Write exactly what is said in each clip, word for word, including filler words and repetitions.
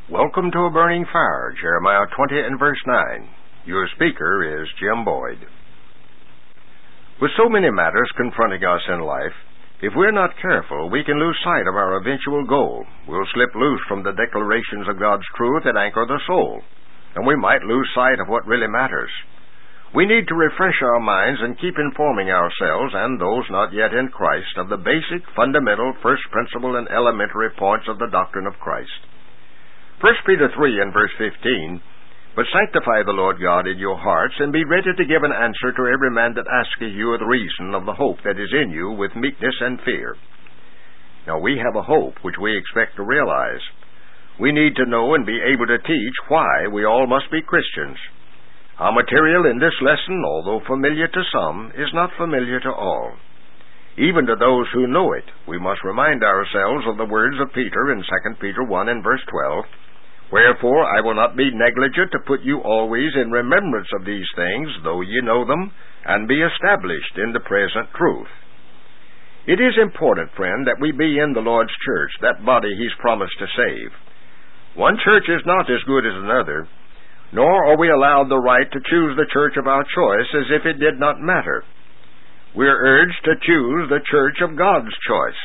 Welcome to A Burning Fire, Jeremiah twenty and verse nine. Your speaker is Jim Boyd. With so many matters confronting us in life, if we're not careful, we can lose sight of our eventual goal. We'll slip loose from the declarations of God's truth that anchor the soul, and we might lose sight of what really matters. We need to refresh our minds and keep informing ourselves and those not yet in Christ of the basic, fundamental, first principle and elementary points of the doctrine of Christ. First Peter three and verse fifteen, But sanctify the Lord God in your hearts, and be ready to give an answer to every man that asketh you the reason of the hope that is in you with meekness and fear. Now we have a hope which we expect to realize. We need to know and be able to teach why we all must be Christians. Our material in this lesson, although familiar to some, is not familiar to all. Even to those who know it, we must remind ourselves of the words of Peter in Second Peter one and verse twelve, Wherefore I will not be negligent to put you always in remembrance of these things, though ye know them, and be established in the present truth. It is important, friend, that we be in the Lord's church, that body He's promised to save. One church is not as good as another, nor are we allowed the right to choose the church of our choice as if it did not matter. We are urged to choose the church of God's choice.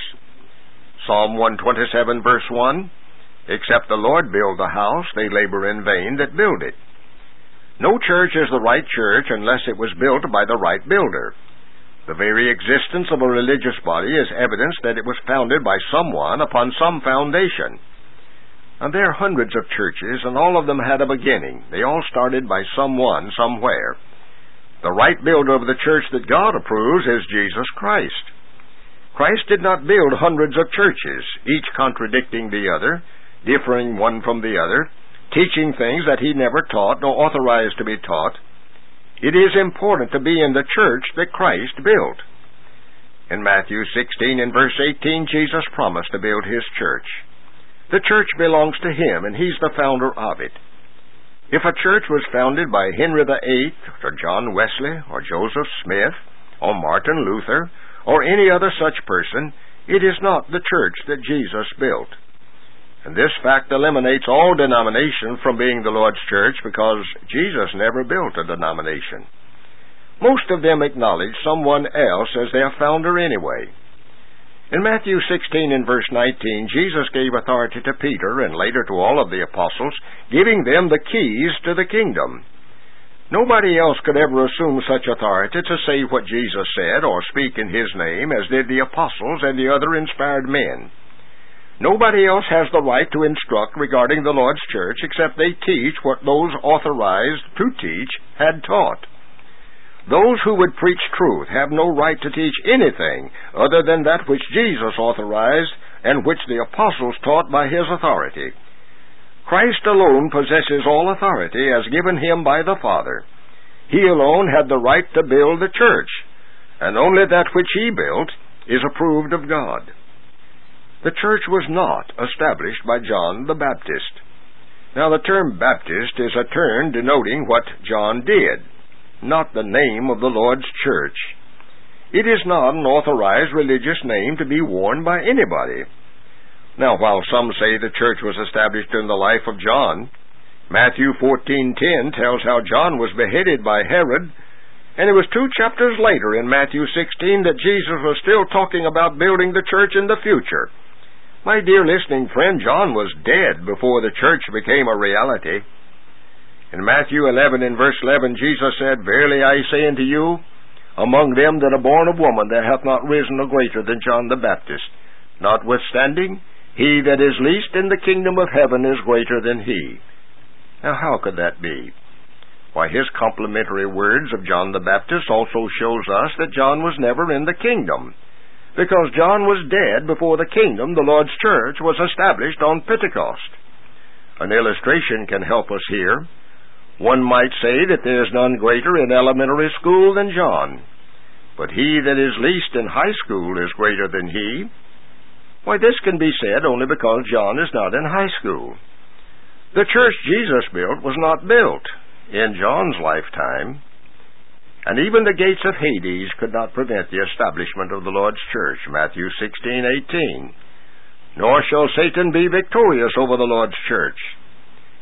Psalm one twenty-seven, verse one, Except the Lord build the house, they labor in vain that build it. No church is the right church unless it was built by the right builder. The very existence of a religious body is evidence that it was founded by someone upon some foundation. And there are hundreds of churches, and all of them had a beginning. They all started by someone, somewhere. The right builder of the church that God approves is Jesus Christ. Christ did not build hundreds of churches, each contradicting the other, differing one from the other, teaching things that He never taught nor authorized to be taught. It is important to be in the church that Christ built. In Matthew sixteen and verse eighteen, Jesus promised to build His church. The church belongs to Him, and He's the founder of it. If a church was founded by Henry the Eighth, or John Wesley, or Joseph Smith, or Martin Luther, or any other such person, it is not the church that Jesus built. And this fact eliminates all denomination from being the Lord's church, because Jesus never built a denomination. Most of them acknowledge someone else as their founder anyway. In Matthew sixteen and verse nineteen, Jesus gave authority to Peter and later to all of the apostles, giving them the keys to the kingdom. Nobody else could ever assume such authority to say what Jesus said or speak in His name as did the apostles and the other inspired men. Nobody else has the right to instruct regarding the Lord's church except they teach what those authorized to teach had taught. Those who would preach truth have no right to teach anything other than that which Jesus authorized and which the apostles taught by His authority. Christ alone possesses all authority as given Him by the Father. He alone had the right to build the church, and only that which He built is approved of God. The church was not established by John the Baptist. Now, the term Baptist is a term denoting what John did, not the name of the Lord's church. It is not an authorized religious name to be worn by anybody. Now, while some say the church was established in the life of John, Matthew fourteen ten tells how John was beheaded by Herod, and it was two chapters later in Matthew sixteen that Jesus was still talking about building the church in the future. My dear listening friend, John was dead before the church became a reality. In Matthew eleven and verse eleven, Jesus said, Verily I say unto you, among them that are born of woman there hath not risen a greater than John the Baptist. Notwithstanding, he that is least in the kingdom of heaven is greater than he. Now how could that be? Why, his complimentary words of John the Baptist also shows us that John was never in the kingdom, because John was dead before the kingdom, the Lord's church, was established on Pentecost. An illustration can help us here. One might say that there is none greater in elementary school than John, but he that is least in high school is greater than he. Why, this can be said only because John is not in high school. The church Jesus built was not built in John's lifetime, and even the gates of Hades could not prevent the establishment of the Lord's church, Matthew sixteen eighteen. Nor shall Satan be victorious over the Lord's church,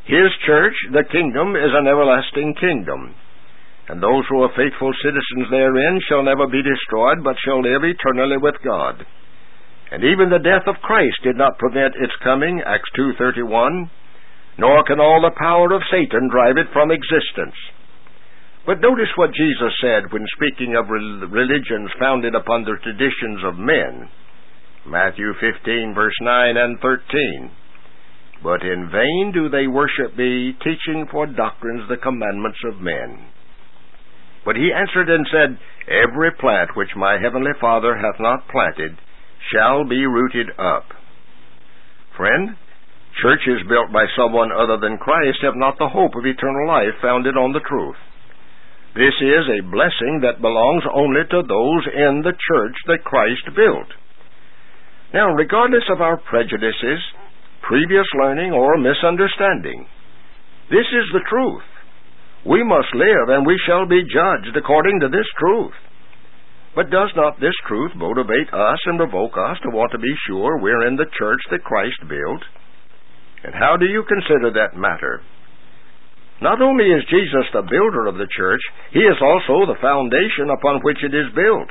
His church, the kingdom, is an everlasting kingdom, and those who are faithful citizens therein shall never be destroyed, but shall live eternally with God. And even the death of Christ did not prevent its coming, Acts two thirty-one, nor can all the power of Satan drive it from existence. But notice what Jesus said when speaking of religions founded upon the traditions of men. Matthew fifteen, verse nine and thirteen. But in vain do they worship me, teaching for doctrines the commandments of men. But he answered and said, Every plant which my heavenly Father hath not planted shall be rooted up. Friend, churches built by someone other than Christ have not the hope of eternal life founded on the truth. This is a blessing that belongs only to those in the church that Christ built. Now, regardless of our prejudices, previous learning, or misunderstanding, this is the truth. We must live, and we shall be judged according to this truth. But does not this truth motivate us and provoke us to want to be sure we're in the church that Christ built? And how do you consider that matter? Not only is Jesus the builder of the church, He is also the foundation upon which it is built.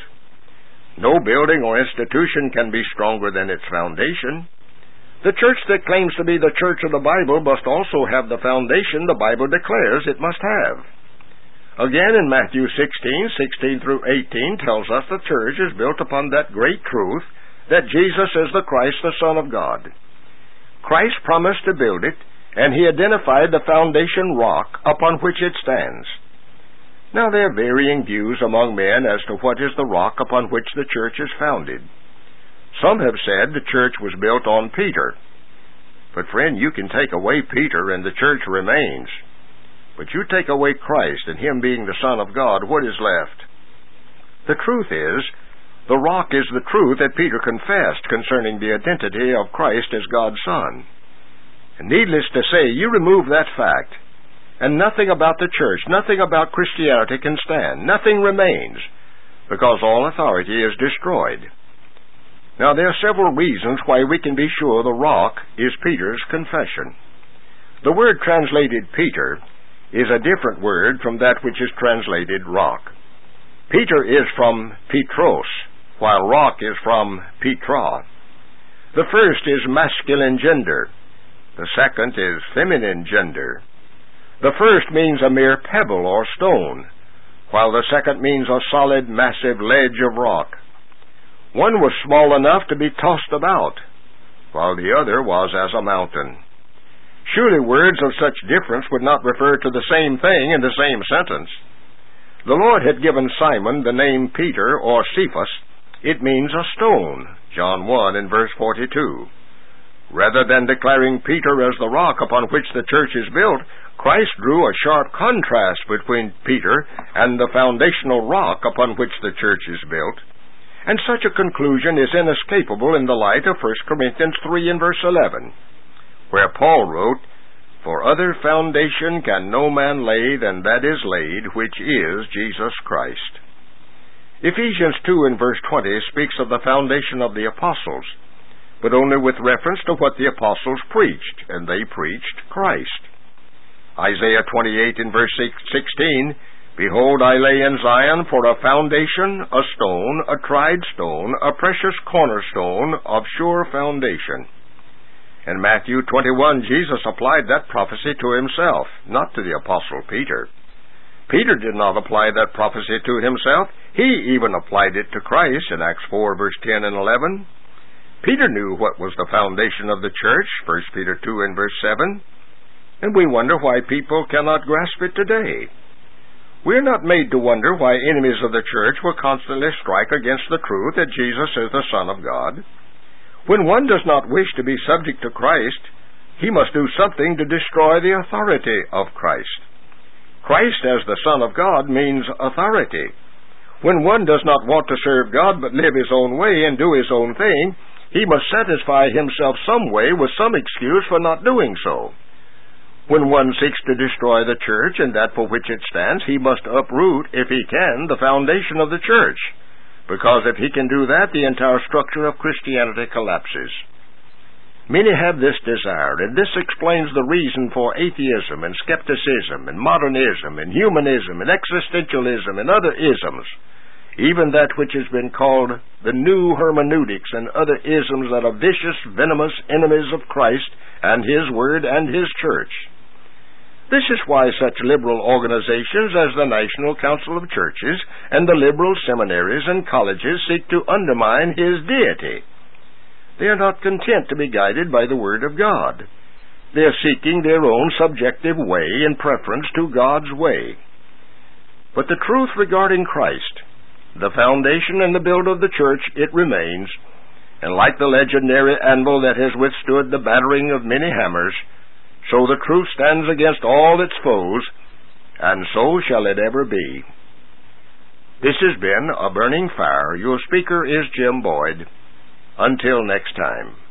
No building or institution can be stronger than its foundation. The church that claims to be the church of the Bible must also have the foundation the Bible declares it must have. Again, in Matthew sixteen, sixteen through eighteen, tells us the church is built upon that great truth that Jesus is the Christ, the Son of God. Christ promised to build it, and He identified the foundation rock upon which it stands. Now, there are varying views among men as to what is the rock upon which the church is founded. Some have said the church was built on Peter. But, friend, you can take away Peter and the church remains. But you take away Christ and Him being the Son of God, what is left? The truth is, the rock is the truth that Peter confessed concerning the identity of Christ as God's Son. And needless to say, you remove that fact, and nothing about the church, nothing about Christianity can stand. Nothing remains, because all authority is destroyed. Now, there are several reasons why we can be sure the rock is Peter's confession. The word translated Peter is a different word from that which is translated rock. Peter is from Petros, while rock is from Petra. The first is masculine gender. The second is feminine gender. The first means a mere pebble or stone, while the second means a solid, massive ledge of rock. One was small enough to be tossed about, while the other was as a mountain. Surely words of such difference would not refer to the same thing in the same sentence. The Lord had given Simon the name Peter or Cephas. It means a stone, John one and verse forty-two. Rather than declaring Peter as the rock upon which the church is built, Christ drew a sharp contrast between Peter and the foundational rock upon which the church is built. And such a conclusion is inescapable in the light of First Corinthians three and verse eleven, where Paul wrote, For other foundation can no man lay than that is laid, which is Jesus Christ. Ephesians two and verse twenty speaks of the foundation of the apostles, but only with reference to what the apostles preached, and they preached Christ. Isaiah twenty-eight and verse sixteen, Behold, I lay in Zion for a foundation, a stone, a tried stone, a precious cornerstone of sure foundation. In Matthew twenty-one, Jesus applied that prophecy to Himself, not to the apostle Peter. Peter did not apply that prophecy to himself. He even applied it to Christ in Acts four, verse ten and eleven. Peter knew what was the foundation of the church, First Peter two and verse seven, and we wonder why people cannot grasp it today. We are not made to wonder why enemies of the church will constantly strike against the truth that Jesus is the Son of God. When one does not wish to be subject to Christ, he must do something to destroy the authority of Christ. Christ as the Son of God means authority. When one does not want to serve God but live his own way and do his own thing, he must satisfy himself some way with some excuse for not doing so. When one seeks to destroy the church and that for which it stands, he must uproot, if he can, the foundation of the church, because if he can do that, the entire structure of Christianity collapses. Many have this desire, and this explains the reason for atheism and skepticism and modernism and humanism and existentialism and other isms, even that which has been called the new hermeneutics and other isms that are vicious, venomous enemies of Christ and His Word and His Church. This is why such liberal organizations as the National Council of Churches and the liberal seminaries and colleges seek to undermine His deity. They are not content to be guided by the Word of God. They are seeking their own subjective way in preference to God's way. But the truth regarding Christ, the foundation and the build of the church, it remains, and like the legendary anvil that has withstood the battering of many hammers, so the truth stands against all its foes, and so shall it ever be. This has been A Burning Fire. Your speaker is Jim Boyd. Until next time.